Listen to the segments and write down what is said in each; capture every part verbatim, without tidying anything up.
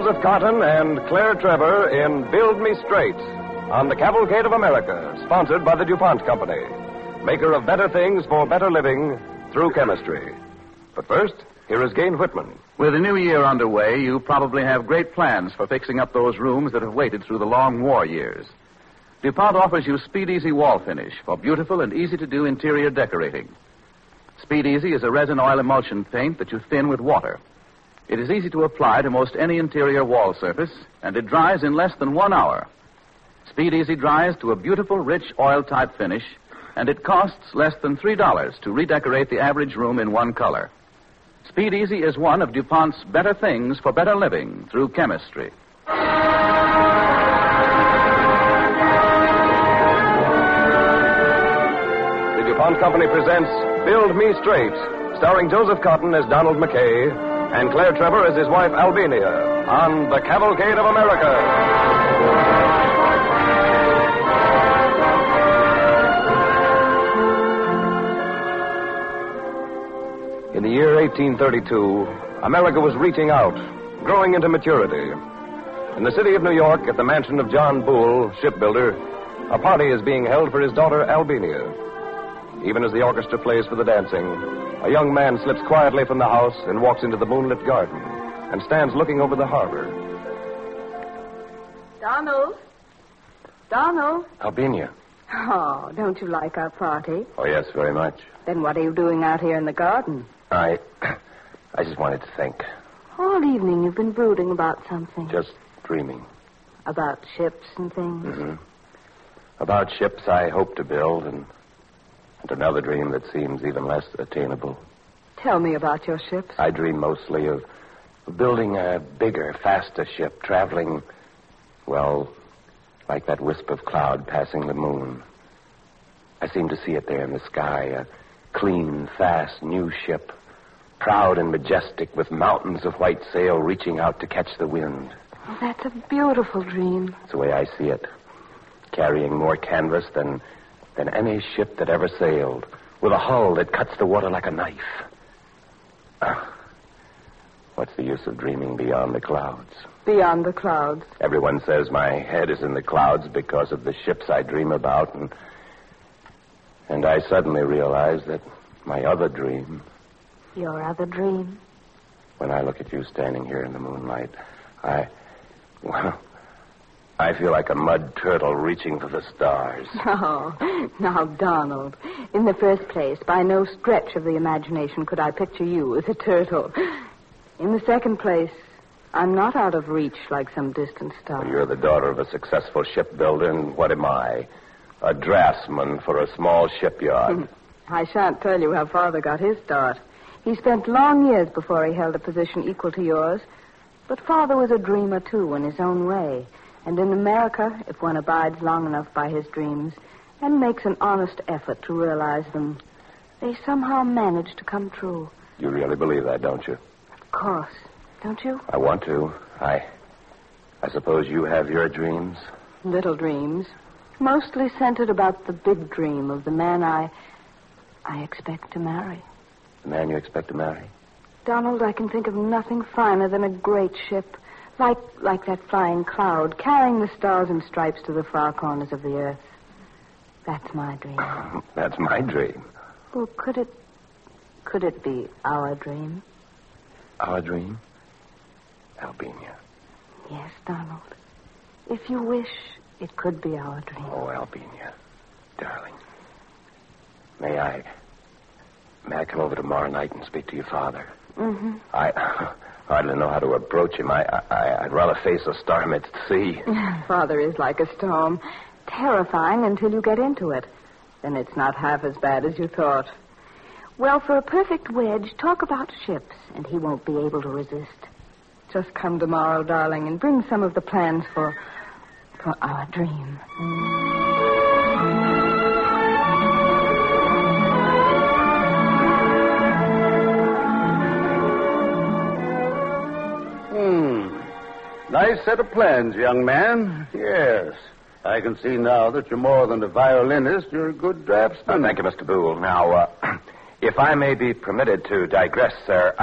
Joseph Cotton and Claire Trevor in Build Me Straight on the Cavalcade of America, sponsored by the DuPont Company, maker of better things for better living through chemistry. But first, here is Gane Whitman. With the new year underway, you probably have great plans for fixing up those rooms that have waited through the long war years. DuPont offers you Speed Easy Wall Finish for beautiful and easy-to-do interior decorating. Speed Easy is a resin oil emulsion paint that you thin with water. It is easy to apply to most any interior wall surface, and it dries in less than one hour. Speed Easy dries to a beautiful, rich oil-type finish, and it costs less than three dollars to redecorate the average room in one color. Speed Easy is one of DuPont's better things for better living through chemistry. The DuPont Company presents Build Me Straight, starring Joseph Cotton as Donald McKay and Claire Trevor as his wife Albina on the Cavalcade of America. In the year eighteen thirty-two, America was reaching out, growing into maturity. In the city of New York, at the mansion of John Bull, shipbuilder, a party is being held for his daughter Albina. Even as the orchestra plays for the dancing, a young man slips quietly from the house and walks into the moonlit garden and stands looking over the harbor. Donald? Donald? Albina. Oh, don't you like our party? Oh, yes, very much. Then what are you doing out here in the garden? I... I just wanted to think. All evening you've been brooding about something. Just dreaming. About ships and things? Mm-hmm. About ships I hope to build and... and another dream that seems even less attainable. Tell me about your ships. I dream mostly of building a bigger, faster ship, traveling, well, like that wisp of cloud passing the moon. I seem to see it there in the sky, a clean, fast, new ship, proud and majestic, with mountains of white sail reaching out to catch the wind. Oh, that's a beautiful dream. It's the way I see it, carrying more canvas than... than any ship that ever sailed, with a hull that cuts the water like a knife. Uh, what's the use of dreaming beyond the clouds? Beyond the clouds? Everyone says my head is in the clouds because of the ships I dream about, and and I suddenly realize that my other dream... Your other dream? When I look at you standing here in the moonlight, I... well... I feel like a mud turtle reaching for the stars. Oh, now, Donald, in the first place, by no stretch of the imagination could I picture you as a turtle. In the second place, I'm not out of reach like some distant star. Well, you're the daughter of a successful shipbuilder, and what am I? A draftsman for a small shipyard. I shan't tell you how Father got his start. He spent long years before he held a position equal to yours. But Father was a dreamer, too, in his own way. And in America, if one abides long enough by his dreams and makes an honest effort to realize them, they somehow manage to come true. You really believe that, don't you? Of course. Don't you? I want to. I... I suppose you have your dreams? Little dreams. Mostly centered about the big dream of the man I... I expect to marry. The man you expect to marry? Donald, I can think of nothing finer than a great ship... Like like that flying cloud, carrying the stars and stripes to the far corners of the earth. That's my dream. That's my dream. Well, could it... could it be our dream? Our dream? Albina. Yes, Donald. If you wish, it could be our dream. Oh, Albina, darling. May I... May I come over tomorrow night and speak to your father? Mm-hmm. I... hardly know how to approach him. I, I, I'd rather face a storm at sea. Father is like a storm. Terrifying until you get into it. Then it's not half as bad as you thought. Well, for a perfect wedge, talk about ships, and he won't be able to resist. Just come tomorrow, darling, and bring some of the plans for... for our dream. Nice set of plans, young man. Yes. I can see now that you're more than a violinist. You're a good draftsman. Oh, thank you, Mister Boole. Now, uh, if I may be permitted to digress, sir, I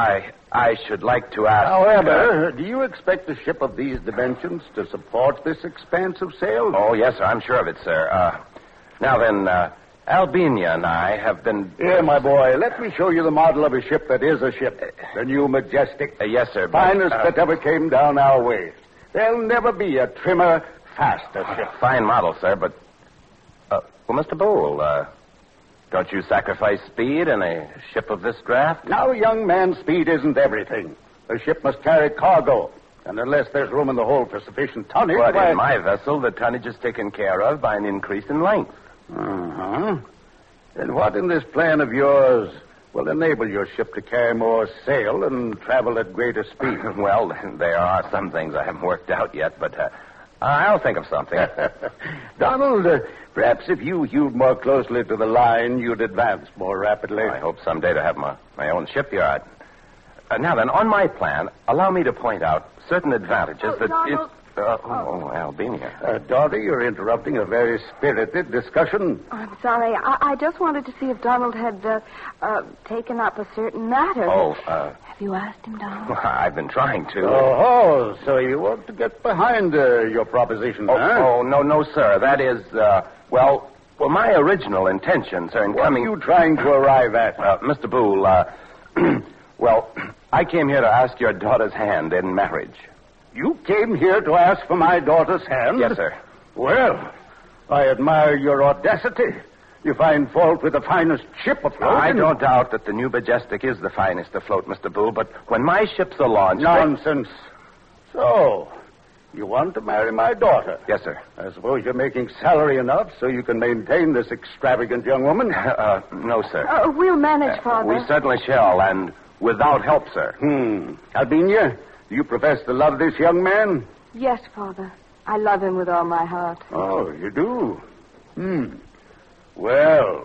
I should like to ask... However, uh, do you expect a ship of these dimensions to support this expansive sail? Oh, yes, sir. I'm sure of it, sir. Uh, now then, uh, Albina and I have been... Here, my boy, let me show you the model of a ship that is a ship. The new Majestic. Uh, yes, sir. But, Finest uh, that ever came down our way. There'll never be a trimmer, faster ship. Fine model, sir, but... Uh, well, Mister Boole, uh, don't you sacrifice speed in a ship of this draft? Now, young man, speed isn't everything. A ship must carry cargo. And unless there's room in the hold for sufficient tonnage... But why... in my vessel, the tonnage is taken care of by an increase in length. Uh-huh. And what in this plan of yours will enable your ship to carry more sail and travel at greater speed? Well, there are some things I haven't worked out yet, but uh, I'll think of something. Donald, uh, perhaps if you hewed more closely to the line, you'd advance more rapidly. I hope someday to have my, my own shipyard. Uh, now then, on my plan, allow me to point out certain advantages Oh, that... Donald. It, uh, oh, oh, Albina. Uh, daughter, you're interrupting a very spirited discussion. I'm sorry. I, I just wanted to see if Donald had uh, uh, taken up a certain matter. Oh, uh... Have you asked him, Donald? I've been trying to. Oh, so you want to get behind uh, your proposition, Oh, huh? oh, no, no, sir. That is, uh, well, well, my original intentions are in What coming... are you trying to arrive at? Uh, Mister Boole, uh, well, I came here to ask your daughter's hand in marriage. You came here to ask for my daughter's hand? Yes, sir. Well, I admire your audacity. You find fault with the finest ship afloat. I and- don't doubt that the new Majestic is the finest afloat, Mister Boole, but when my ships are launched... Nonsense. So, you want to marry my daughter? Yes, sir. I suppose you're making salary enough so you can maintain this extravagant young woman? Uh, no, sir. Uh, we'll manage, Father. We certainly shall, and without help, sir. Hmm. Albina, do you profess to love this young man? Yes, Father. I love him with all my heart. Oh, you do? Hmm. Well,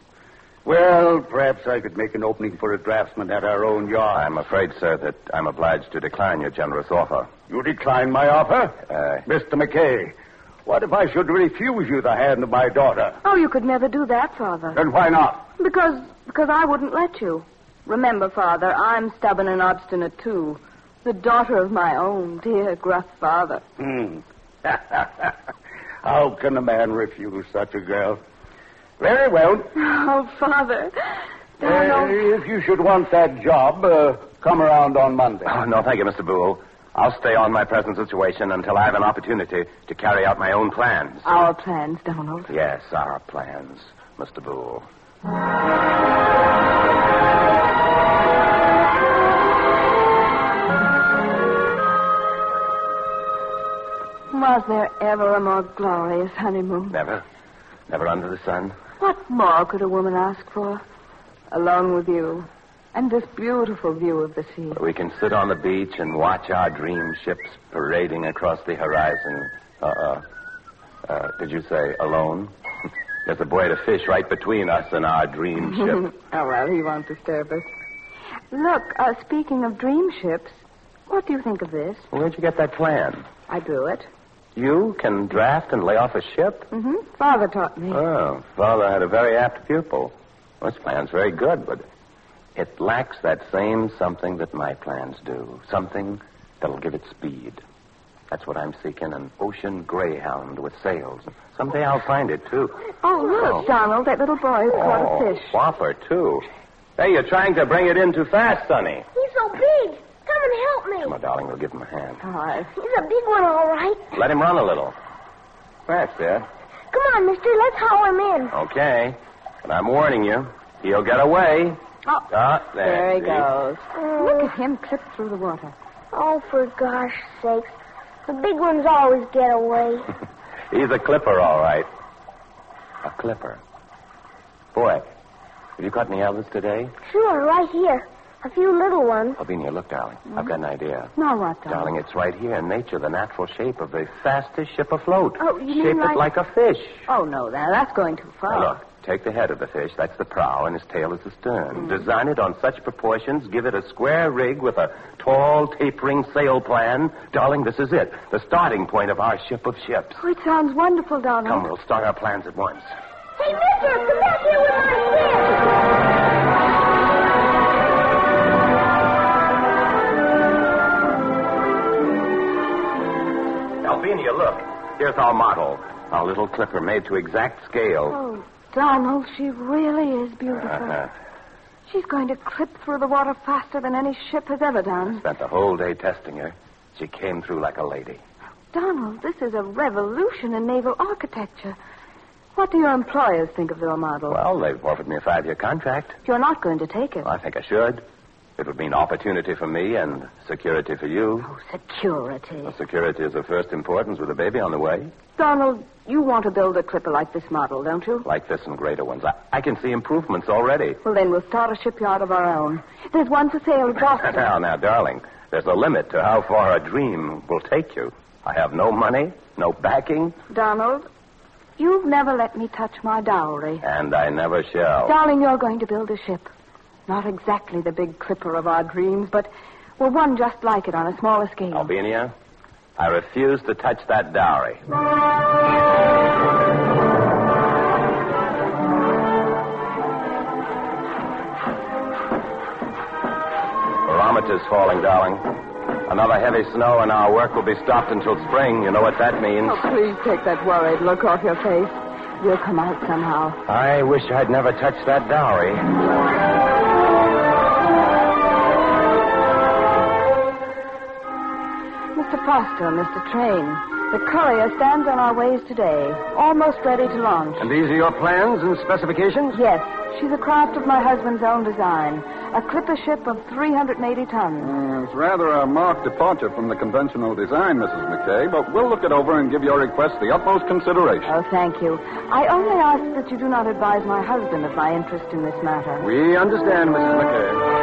well, perhaps I could make an opening for a draftsman at our own yard. I'm afraid, sir, that I'm obliged to decline your generous offer. You decline my offer? Uh, Mister McKay, what if I should refuse you the hand of my daughter? Oh, you could never do that, Father. Then why not? Because because I wouldn't let you. Remember, Father, I'm stubborn and obstinate, too. The daughter of my own dear, gruff father. Hmm. How can a man refuse such a girl? Very well. Oh, Father. Uh, Donald. if you should want that job, uh, come around on Monday. oh, no, thank you, Mister Boole. I'll stay on my present situation until I have an opportunity to carry out my own plans. Our plans, Donald. Yes, our plans, Mister Boole. Was there ever a more glorious honeymoon? Never? Never under the sun? What more could a woman ask for? Alone with you. And this beautiful view of the sea. We can sit on the beach and watch our dream ships parading across the horizon. Uh-uh. Uh, did you say alone? There's a buoy to fish right between us and our dream ship. Oh, well, he won't disturb us. Look, uh, speaking of dream ships, what do you think of this? Where'd you get that plan? I drew it. You can draft and lay off a ship? Mm-hmm. Father taught me. Oh, Father had a very apt pupil. Well, this plan's very good, but it lacks that same something that my plans do. Something that'll give it speed. That's what I'm seeking, an ocean greyhound with sails. Someday I'll find it, too. Oh, look, Oh. Donald, that little boy has caught a Oh, fish. whopper, too. Hey, you're trying to bring it in too fast, Sonny. He's so big. Come and help me. Come on, darling, we'll give him a hand. All right. He's a big one, all right. Let him run a little. That's it. Come on, mister. Let's haul him in. Okay. But I'm warning you, he'll get away. Oh, Ah, there, there he see? goes. Oh. Look at him clip through the water. Oh, for gosh sakes. The big ones always get away. He's a clipper, all right. A clipper. Boy, have you caught any Elvis today? Sure, right here. A few little ones. Albina, look, darling. I've got an idea. Now what, Donald? Darling, it's right here in nature, the natural shape of the fastest ship afloat. Oh, you mean Shape like- it like a fish. Oh, no, now that's going too far. Now, look, take the head of the fish. That's the prow, and his tail is the stern. Mm. Design it on such proportions. Give it a square rig with a tall, tapering sail plan. Darling, this is it. The starting point of our ship of ships. Oh, it sounds wonderful, Donald. Come, we'll start our plans at once. Hey, mister, come back here with my fish. Albania, look. Here's our model. Our little clipper made to exact scale. Oh, Donald, she really is beautiful. Uh-huh. She's going to clip through the water faster than any ship has ever done. Spent the whole day testing her. She came through like a lady. Donald, this is a revolution in naval architecture. What do your employers think of their model? Well, they've offered me a five-year contract. You're not going to take it. Well, I think I should. It would mean opportunity for me and security for you. Oh, security. Well, security is of first importance with a baby on the way. Donald, you want to build a clipper like this model, don't you? Like this and greater ones. I, I can see improvements already. Well, then we'll start a shipyard of our own. There's one for sale in Boston. now, now, darling, there's a limit to how far a dream will take you. I have no money, no backing. Donald, you've never let me touch my dowry. And I never shall. Darling, you're going to build a ship. Not exactly the big clipper of our dreams, but, well, one just like it on a smaller scale. Albania, I refuse to touch that dowry. Barometer's falling, darling. Another heavy snow and our work will be stopped until spring. You know what that means. Oh, please take that worried look off your face. You'll come out somehow. I wish I'd never touched that dowry. Mister Foster, Mister Train, the courier stands on our ways today, almost ready to launch. And these are your plans and specifications? Yes. She's a craft of my husband's own design. A clipper ship of three hundred eighty tons. Mm, it's rather a marked departure from the conventional design, Missus McKay, but we'll look it over and give your request the utmost consideration. Oh, thank you. I only ask that you do not advise my husband of my interest in this matter. We understand, Missus McKay.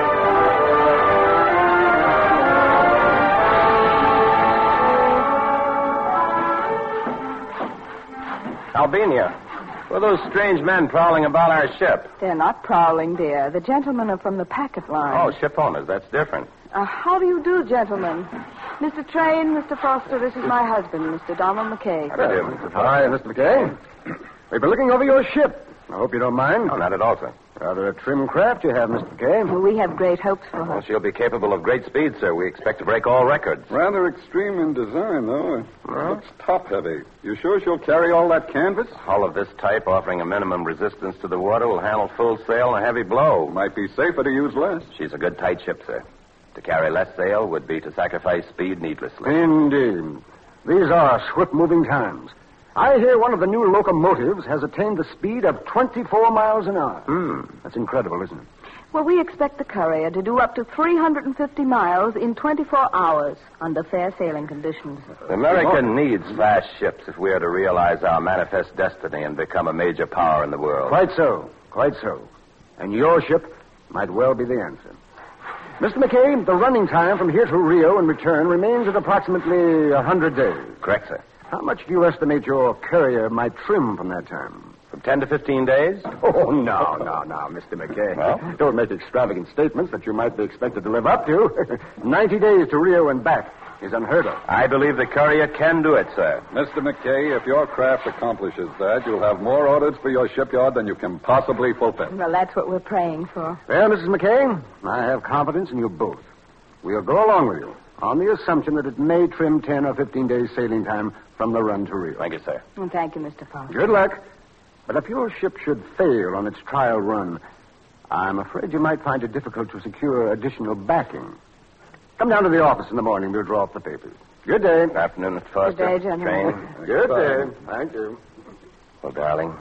Albania, who are those strange men prowling about our ship? They're not prowling, dear. The gentlemen are from the packet line. Oh, ship owners. That's different. Uh, how do you do, gentlemen? Mister Train, Mister Foster, this is my husband, Mister Donald McKay. How do you do, Mister Hi, Mister McKay. We've been looking over your ship. I hope you don't mind. No, not at all, sir. Rather a trim craft you have, Mister McKay. Well, we have great hopes for her. Well, she'll be capable of great speed, sir. We expect to break all records. Rather extreme in design, though. It looks top-heavy. You sure she'll carry all that canvas? Hull of this type, offering a minimum resistance to the water, will handle full sail and a heavy blow. Might be safer to use less. She's a good tight ship, sir. To carry less sail would be to sacrifice speed needlessly. Indeed. These are swift-moving times. I hear one of the new locomotives has attained the speed of twenty-four miles an hour. Hmm. That's incredible, isn't it? Well, we expect the courier to do up to three hundred fifty miles in twenty-four hours under fair sailing conditions. America needs fast ships if we are to realize our manifest destiny and become a major power in the world. Quite so. Quite so. And your ship might well be the answer. Mister McKay, the running time from here to Rio and return remains at approximately a hundred days. Correct, sir. How much do you estimate your courier might trim from that time? From ten to fifteen days? Oh, no, no, no, Mister McKay. Well? Don't make extravagant statements that you might be expected to live up to. Ninety days to Rio and back is unheard of. I believe the courier can do it, sir. Mister McKay, if your craft accomplishes that, you'll have more orders for your shipyard than you can possibly fulfill. Well, that's what we're praying for. Well, Missus McKay, I have confidence in you both. We'll go along with you on the assumption that it may trim ten or fifteen days sailing time from the run to Rio. Thank you, sir. And thank you, Mister Foster. Good luck. But if your ship should fail on its trial run, I'm afraid you might find it difficult to secure additional backing. Come down to the office in the morning. We'll draw up the papers. Good day. Good afternoon, Mister Foster. Good day, gentlemen. Train. Good day. Thank you. Well, darling,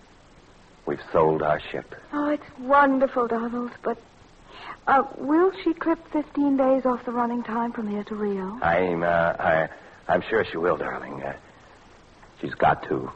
we've sold our ship. Oh, it's wonderful, Donald, but uh, will she clip fifteen days off the running time from here to Rio? I'm, uh, I, I'm sure she will, darling. Uh, she's got to.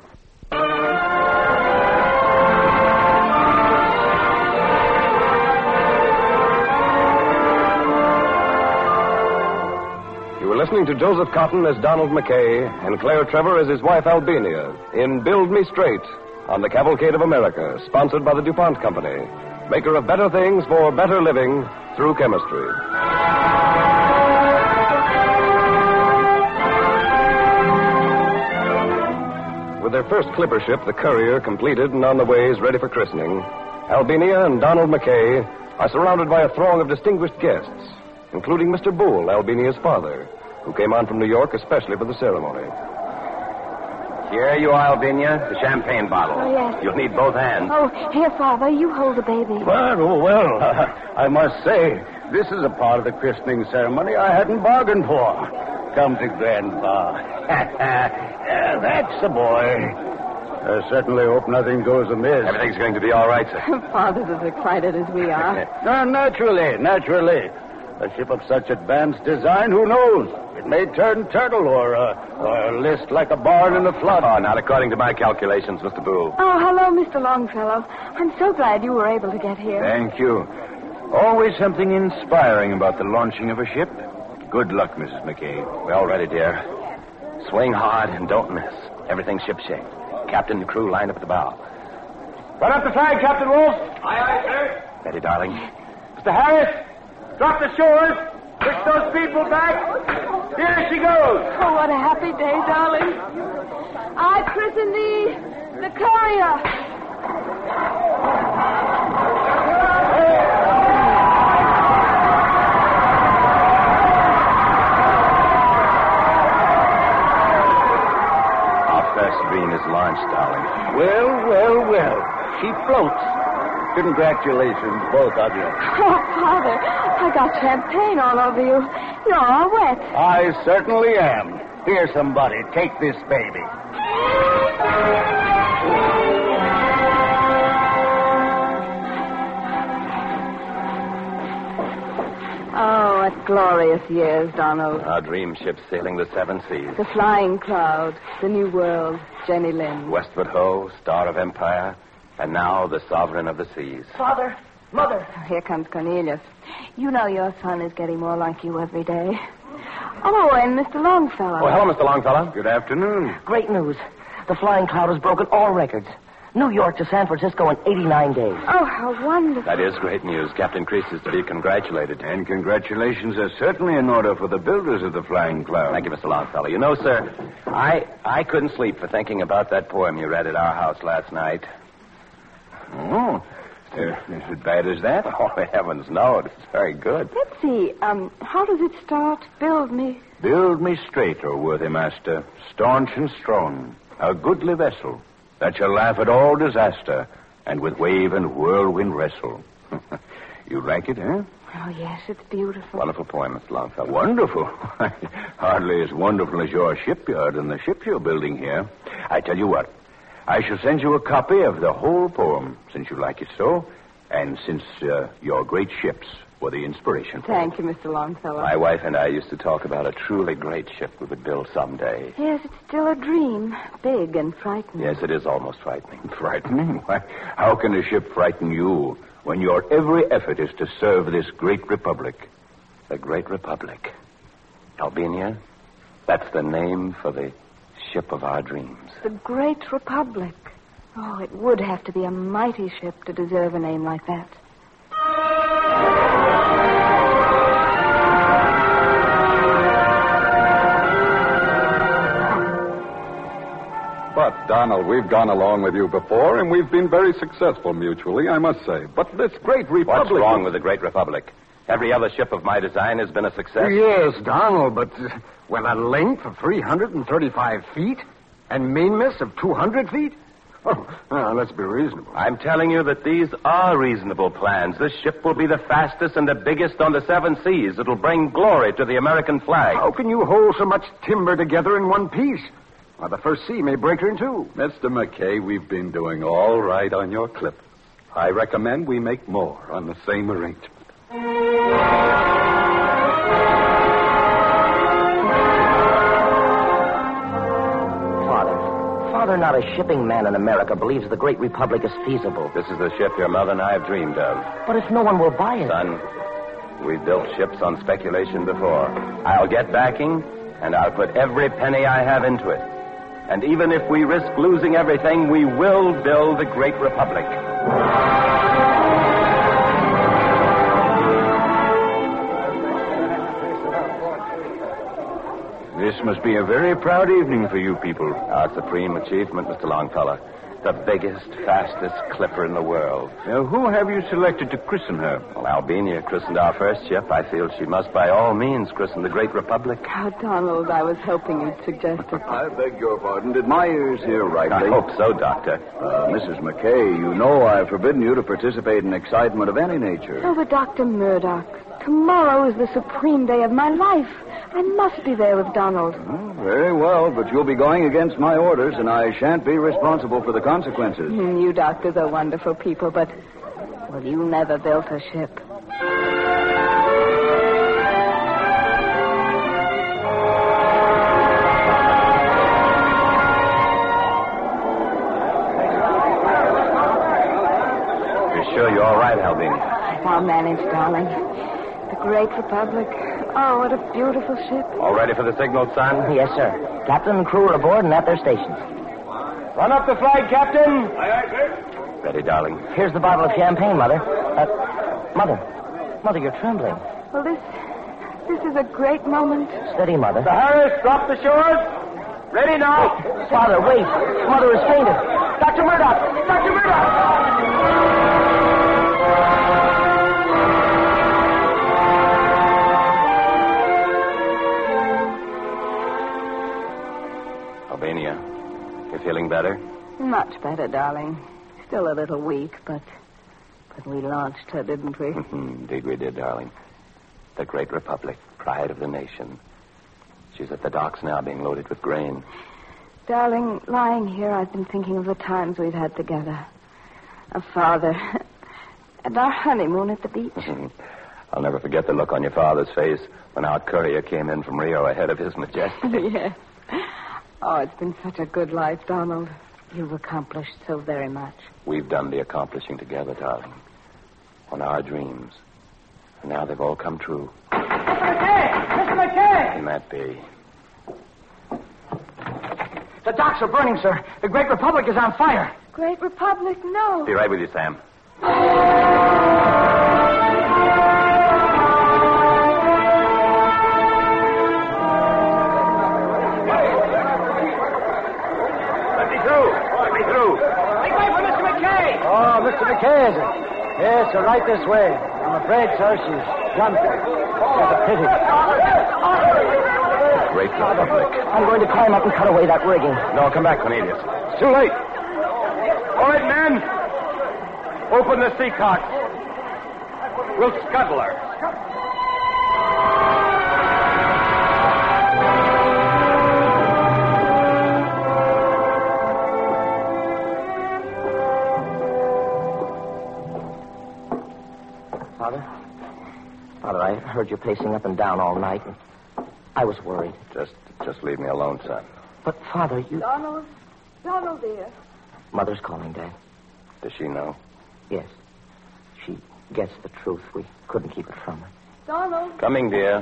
You were listening to Joseph Cotton as Donald McKay and Claire Trevor as his wife Albania in Build Me Straight on the Cavalcade of America, sponsored by the DuPont Company, maker of better things for better living through chemistry. With their first clipper ship, the Courier, completed and on the ways ready for christening, Albania and Donald McKay are surrounded by a throng of distinguished guests, including Mister Boole, Albania's father, who came on from New York especially for the ceremony. Here you are, Albinia, the champagne bottle. Oh, yes. You'll need both hands. Oh, here, Father, you hold the baby. Well, oh, well, uh, I must say, this is a part of the christening ceremony I hadn't bargained for. Come to Grandpa. Yeah, that's the boy. I certainly hope nothing goes amiss. Everything's going to be all right, sir. Father's as excited as we are. Uh, naturally, naturally. A ship of such advanced design, who knows? It may turn turtle or, uh, or list like a barn in a flood. Oh, not according to my calculations, Mister Boole. Oh, hello, Mister Longfellow. I'm so glad you were able to get here. Thank you. Always something inspiring about the launching of a ship. Good luck, Missus McKay. We're all ready, dear. Swing hard and don't miss. Everything's shipshape. Captain and crew lined up at the bow. Run up the flag, Captain Wolf. Aye, aye, sir. Ready, darling? Mister Harris, drop the shores. Push those people back. Here she goes. Oh, what a happy day, darling. I christen thee the Courier. Dream is launched, darling. Well, well, well. She floats. Congratulations, both of you. Oh, Father, I got champagne all over you. You're all wet. I certainly am. Here, somebody, take this baby. Oh, what glorious years, Donald. Our dream ship sailing the seven seas. The Flying Cloud, the New World, Jenny Lind. Westward Ho, Star of Empire, and now the Sovereign of the Seas. Father, Mother. Oh, here comes Cornelius. You know your son is getting more like you every day. Oh, and Mister Longfellow. Oh, hello, Mister Longfellow. Good afternoon. Great news. The Flying Cloud has broken all records. New York to San Francisco in eighty-nine days. Oh, how wonderful. That is great news. Captain Crease is to be congratulated. And congratulations are certainly in order for the builders of the Flying Cloud. Thank you, Mister Longfellow. You know, sir, I I couldn't sleep for thinking about that poem you read at our house last night. Oh, uh, is it bad as that? Oh, heavens, no. It's very good. Let's see. Um, how does it start? Build me. Build me straight, O worthy master, staunch and strong, a goodly vessel that shall laugh at all disaster and with wave and whirlwind wrestle. You like it, eh? Oh, yes, it's beautiful. Wonderful poem, Mister Longfellow. Wonderful. Hardly as wonderful as your shipyard and the ships you're building here. I tell you what, I shall send you a copy of the whole poem, since you like it so, and since uh, your great ships were the inspiration for Thank it. you, Mister Longfellow. My wife and I used to talk about a truly great ship we would build someday. Yes, it's still a dream. Big and frightening. Yes, it is almost frightening. Frightening? Why, how can a ship frighten you when your every effort is to serve this great republic? The Great Republic. Albinia, that's the name for the ship of our dreams. The Great Republic. Oh, it would have to be a mighty ship to deserve a name like that. But, Donald, we've gone along with you before, and we've been very successful mutually, I must say. But this great republic... What's wrong with the Great Republic? Every other ship of my design has been a success. Yes, Donald, but uh, with a length of three hundred thirty-five feet and mainmast of two hundred feet? Oh, now, let's be reasonable. I'm telling you that these are reasonable plans. This ship will be the fastest and the biggest on the seven seas. It'll bring glory to the American flag. How can you hold so much timber together in one piece? Well, the first sea may break her in two. Mister McKay, we've been doing all right on your clip. I recommend we make more on the same arrangement. Father, Father, not a shipping man in America believes the Great Republic is feasible. This is the ship your mother and I have dreamed of. But if no one will buy it... Son, we've built ships on speculation before. I'll get backing, and I'll put every penny I have into it. And even if we risk losing everything, we will build the Great Republic. This must be a very proud evening for you people. Our supreme achievement, Mister Longfellow. The biggest, fastest clipper in the world. Now, who have you selected to christen her? Well, Albania christened our first ship. I feel she must by all means christen the Great Republic. Oh, Donald, I was hoping you'd suggest it. I beg your pardon. Did my ears hear rightly? I hope so, Doctor. Uh, Missus McKay, you know I've forbidden you to participate in excitement of any nature. Oh, but Doctor Murdoch, tomorrow is the supreme day of my life. I must be there with Donald. Oh, very well, but you'll be going against my orders, and I shan't be responsible for the consequences. Mm, you doctors are wonderful people, but, well, you never built a ship. You're sure you're all right, Albania? I'll manage, darling. The Great Republic. Oh, what a beautiful ship. All ready for the signal, son? Yes, sir. Captain and crew are aboard and at their stations. Run up the flag, Captain. Aye, aye, sir. Ready, darling? Here's the bottle of champagne, Mother. Uh, Mother. Mother, you're trembling. Well, this this is a great moment. Steady, Mother. The Harris, drop the shores. Ready now. Father, wait. Mother has fainted. Doctor Murdoch! Doctor Murdoch! Albania, you feeling better? Much better, darling. Still a little weak, but but we launched her, didn't we? Indeed we did, darling. The Great Republic, pride of the nation. She's at the docks now being loaded with grain. Darling, lying here, I've been thinking of the times we've had together. Of Father. And our honeymoon at the beach. I'll never forget the look on your father's face when our courier came in from Rio ahead of his Majestic. Yes. Oh, it's been such a good life, Donald. You've accomplished so very much. We've done the accomplishing together, darling. On our dreams. And now they've all come true. Mister McKay! Mister McKay! Can that be? The docks are burning, sir. The Great Republic is on fire. Great Republic, no. Be right with you, Sam. Oh, Mister McKay, is it? Yes, sir, right this way. I'm afraid, sir, she's jumped. It's a pity. Great Republic. I'm going to climb up and cut away that rigging. No, come back, Cornelius. It's too late. All right, men. Open the sea cock. We'll scuttle her. Father? Father, I heard you pacing up and down all night, and I was worried. Just, just leave me alone, son. But, Father, you... Donald. Donald, dear. Mother's calling, Dad. Does she know? Yes. She gets the truth. We couldn't keep it from her. Donald. Coming, dear.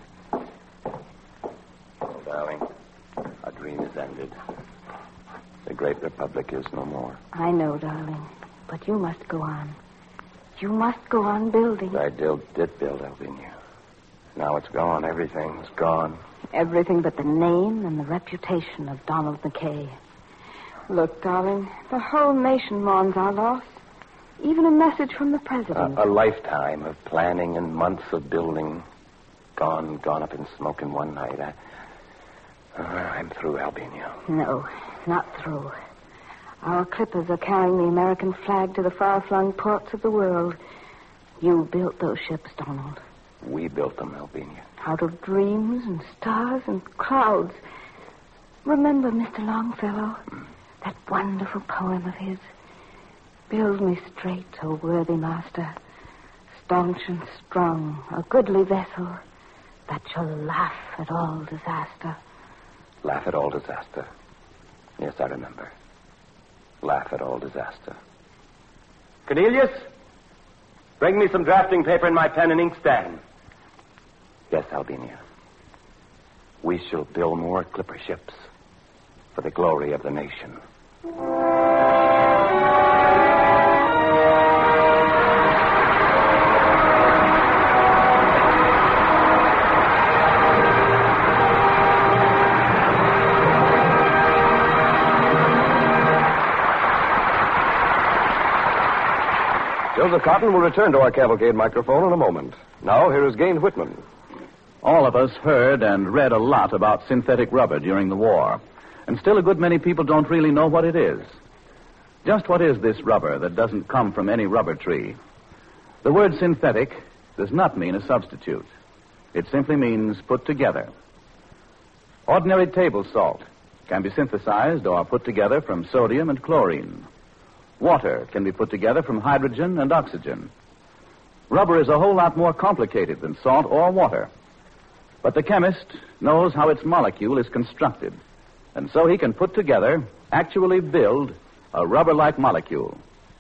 Oh, darling, our dream is ended. The Great Republic is no more. I know, darling. But you must go on. You must go on building. I did, did build Albania. Now it's gone. Everything's gone. Everything but the name and the reputation of Donald McKay. Look, darling, the whole nation mourns our loss. Even a message from the president. A, a lifetime of planning and months of building. Gone, gone up in smoke in one night. I, uh, I'm through, Albania. No, not through. Our clippers are carrying the American flag to the far-flung ports of the world. You built those ships, Donald. We built them, Albania. Out of dreams and stars and clouds. Remember Mister Longfellow? Mm. That wonderful poem of his. Build me straight, O worthy master, staunch and strong, a goodly vessel that shall laugh at all disaster. Laugh at all disaster. Yes, I remember. Laugh at all disaster. Cornelius, bring me some drafting paper and my pen and inkstand. Yes, Albania. We shall build more clipper ships for the glory of the nation. Joseph Cotton will return to our cavalcade microphone in a moment. Now, here is Gain Whitman. All of us heard and read a lot about synthetic rubber during the war, and still a good many people don't really know what it is. Just what is this rubber that doesn't come from any rubber tree? The word synthetic does not mean a substitute. It simply means put together. Ordinary table salt can be synthesized or put together from sodium and chlorine. Water can be put together from hydrogen and oxygen. Rubber is a whole lot more complicated than salt or water. But the chemist knows how its molecule is constructed, and so he can put together, actually build, a rubber-like molecule.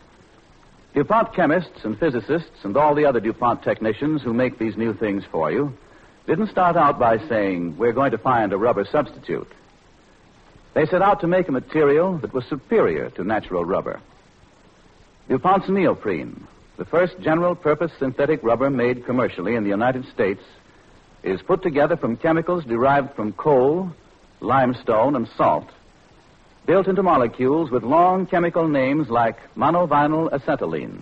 DuPont chemists and physicists and all the other DuPont technicians who make these new things for you didn't start out by saying, we're going to find a rubber substitute. They set out to make a material that was superior to natural rubber. DuPont's neoprene, the first general-purpose synthetic rubber made commercially in the United States, is put together from chemicals derived from coal, limestone, and salt, built into molecules with long chemical names like monovinyl acetylene.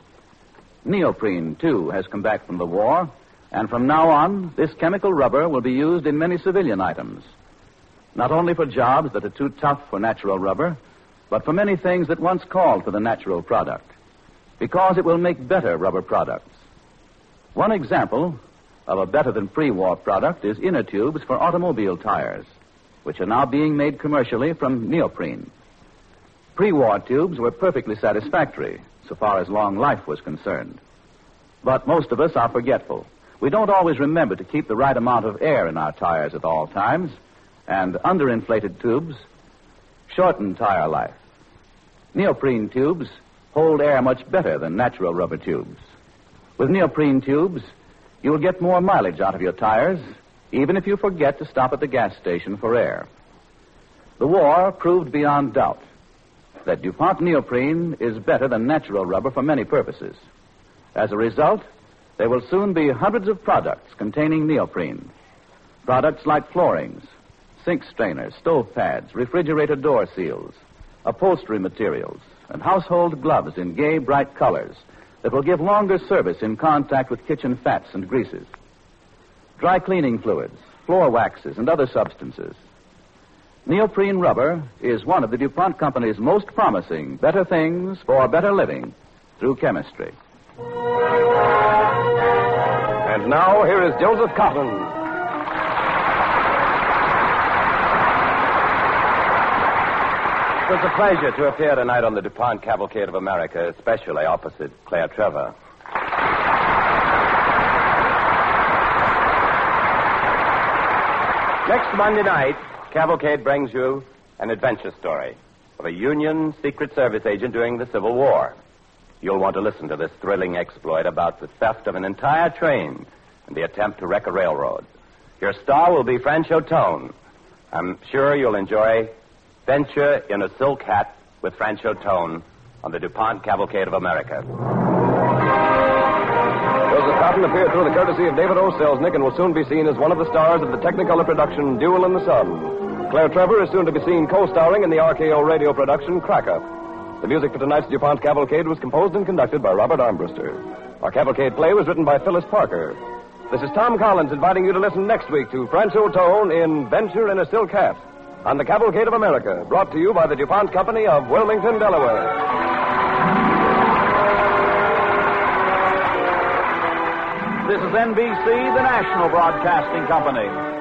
Neoprene, too, has come back from the war, and from now on, this chemical rubber will be used in many civilian items, not only for jobs that are too tough for natural rubber, but for many things that once called for the natural product, because it will make better rubber products. One example of a better-than-pre-war product is inner tubes for automobile tires, which are now being made commercially from neoprene. Pre-war tubes were perfectly satisfactory, so far as long life was concerned. But most of us are forgetful. We don't always remember to keep the right amount of air in our tires at all times, and underinflated tubes shorten tire life. Neoprene tubes hold air much better than natural rubber tubes. With neoprene tubes, you will get more mileage out of your tires, even if you forget to stop at the gas station for air. The war proved beyond doubt that DuPont neoprene is better than natural rubber for many purposes. As a result, there will soon be hundreds of products containing neoprene. Products like floorings, sink strainers, stove pads, refrigerator door seals, upholstery materials, and household gloves in gay, bright colors that will give longer service in contact with kitchen fats and greases. Dry cleaning fluids, floor waxes, and other substances. Neoprene rubber is one of the DuPont Company's most promising better things for better living through chemistry. And now, here is Joseph Cotton. It was a pleasure to appear tonight on the DuPont Cavalcade of America, especially opposite Claire Trevor. Next Monday night, Cavalcade brings you an adventure story of a Union Secret Service agent during the Civil War. You'll want to listen to this thrilling exploit about the theft of an entire train and the attempt to wreck a railroad. Your star will be Franchot Tone. I'm sure you'll enjoy Venture in a Silk Hat with Franchot Tone on the DuPont Cavalcade of America. Joseph Cotton appeared through the courtesy of David O. Selznick and will soon be seen as one of the stars of the Technicolor production Duel in the Sun. Claire Trevor is soon to be seen co-starring in the R K O radio production Crack Up. The music for tonight's DuPont Cavalcade was composed and conducted by Robert Armbruster. Our cavalcade play was written by Phyllis Parker. This is Tom Collins inviting you to listen next week to Franchot Tone in Venture in a Silk Hat on the Cavalcade of America, brought to you by the DuPont Company of Wilmington, Delaware. This is N B C, the national broadcasting company.